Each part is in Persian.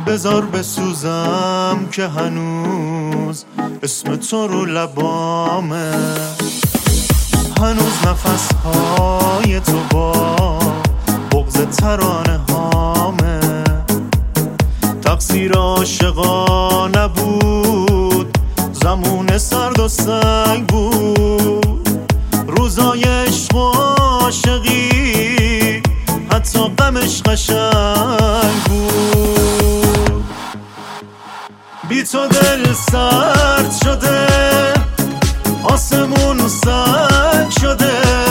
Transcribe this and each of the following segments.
بذار بسوزم که هنوز اسم تو رو لبامه، هنوز نفسهای تو با بغض ترانه هامه. تقصیر عاشقا نبود، زمون سرد و سنگ بود، روزای عشق و عاشقی حتی غمش قشنگ بود. بی تو دل سرد شده، آسمون سنگ شده،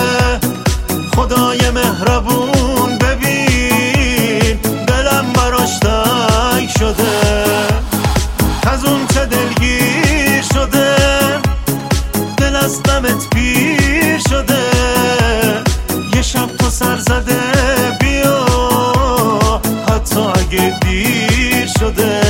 خدای مهربون ببین دلم براش تنگ شده. از اون چه دلگیر شده، دل از غمت پیر شده. یه شب تو سر زده بیا، حتی اگه دیر شده.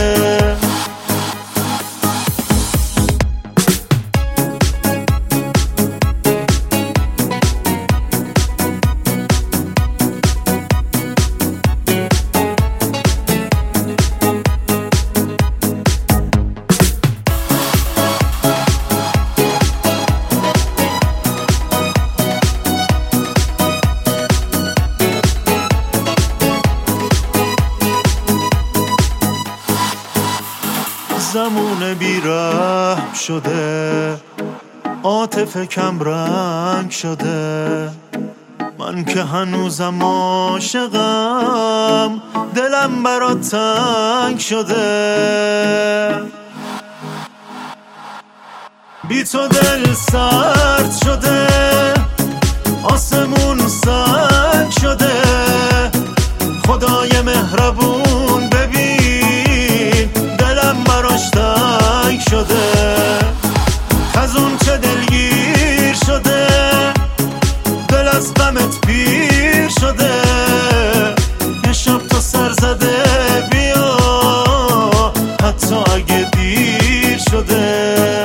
زمون بی‌رحم شده، عاطفه کم رنگ شده. من که هنوزم عاشقم، دلم برات تنگ شده. بی تو دل سرد شده، آسمون سنگ شده، خدای مهربون ببین دلم براش تنگ شده. از اون چه دلگیر شده، دل از غمت پیر شده. یه شب تو سر زده بیا، حتی اگه دیر شده.